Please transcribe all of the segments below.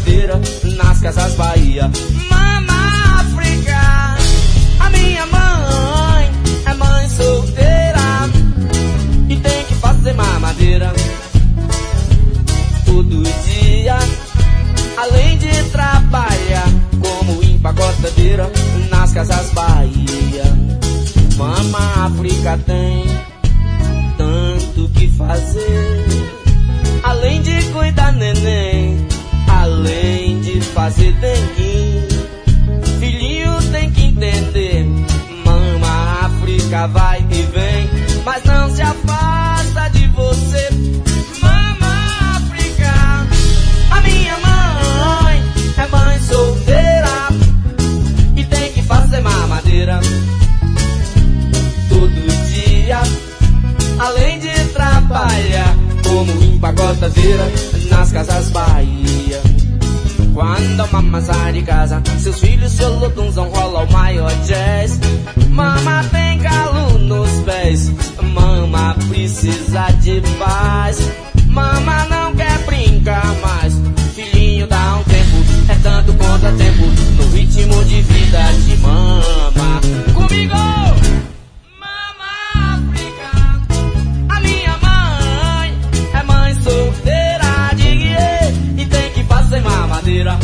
empacotadeira nas casas Bahia. Mama África, a minha mãe é mãe solteira e tem que fazer mamadeira todo dia, além de trabalhar como empacotadeira nas casas Bahia. Mama África tem tanto que fazer, além de cuidar neném, além de fazer dengue. Filhinho tem que entender, Mama África vai e vem, mas não se afasta de você. Mama África, a minha mãe é mãe solteira e tem que fazer mamadeira todo dia, além de trabalhar como empacotadeira nas casas Bahia. Quando a mama sai de casa, seus filhos solotunzão rola o maior jazz. Mama tem calo nos pés, mama precisa de paz. Mama não quer brincar mais, filhinho dá um tempo, é tanto contratempo no ritmo de vida de mama. Comigo! Mamadeira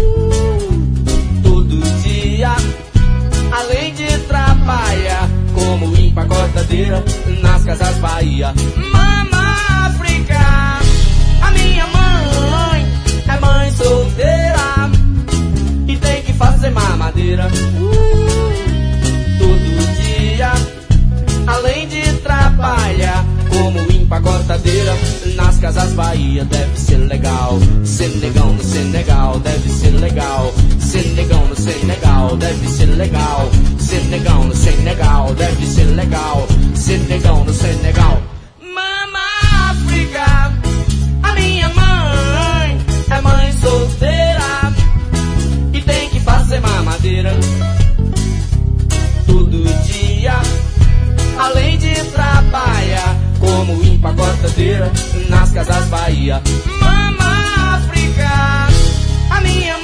todo dia, além de trabalhar como empacotadeira nas casas Bahia. Mama África, a minha mãe é mãe solteira e tem que fazer mamadeira todo dia, além de trabalhar como empacotadeira nas casas Bahia. Deve ser legal, Senegão no Senegal, deve ser legal. Senegão no Senegal, deve ser legal. Senegão no Senegal, deve ser legal. Senegão no Senegal. Mama África, a minha mãe é mãe solteira e tem que fazer mamadeira todo dia, além de trabalhar como empacotadeira nas casas Bahia. Mama África, a minha